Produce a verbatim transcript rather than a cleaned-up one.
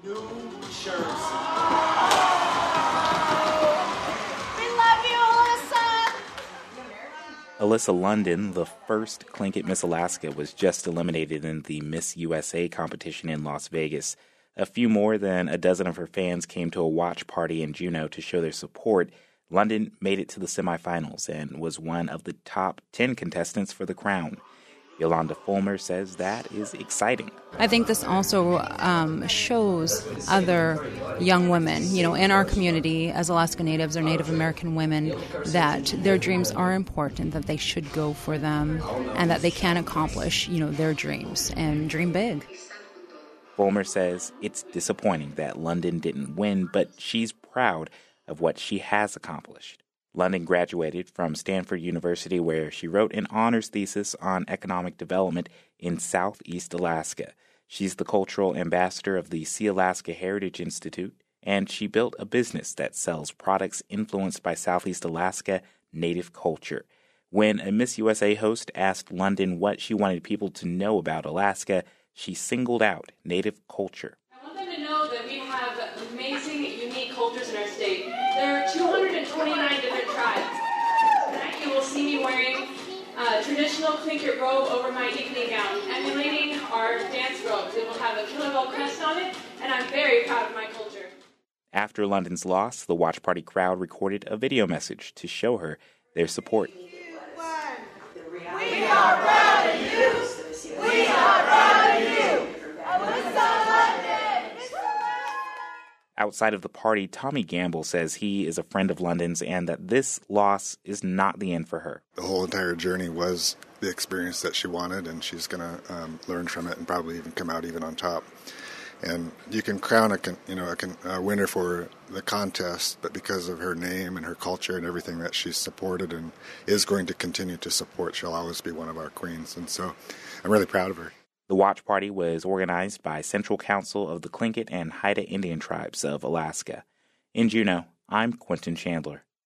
New Jersey. Alyssa London, the first Tlingit Miss Alaska, was just eliminated in the Miss U S A competition in Las Vegas. A few more than a dozen of her fans came to a watch party in Juneau to show their support. London made it to the semifinals and was one of the top ten contestants for the crown. Yolanda Fulmer says that is exciting. I think this also um, shows other young women, you know, in our community as Alaska Natives or Native American women, that their dreams are important, that they should go for them, and that they can accomplish, you know, their dreams and dream big. Fulmer says it's disappointing that London didn't win, but she's proud of what she has accomplished. London graduated from Stanford University, where she wrote an honors thesis on economic development in Southeast Alaska. She's the cultural ambassador of the Sealaska Heritage Institute, and she built a business that sells products influenced by Southeast Alaska Native culture. When a Miss U S A host asked London what she wanted people to know about Alaska, she singled out Native culture. I want them to know that we have amazing, unique cultures in our state. There are two hundred twenty-nine different tribes. Tonight you will see me wearing a traditional Tlingit robe over my evening gown, emulating our dance robes. It will have a Killabell crest on it, and I'm very proud of my culture. After London's loss, the watch party crowd recorded a video message to show her their support. We are proud of you! We are proud of you! Alyssa London! Outside of the party, Tommy Gamble says he is a friend of London's and that this loss is not the end for her. The whole entire journey was the experience that she wanted, and she's going to um, learn from it and probably even come out even on top. And you can crown a you know a, a winner for the contest, but because of her name and her culture and everything that she's supported and is going to continue to support, she'll always be one of our queens. And so I'm really proud of her. The watch party was organized by Central Council of the Tlingit and Haida Indian Tribes of Alaska. In Juneau, I'm Quentin Chandler.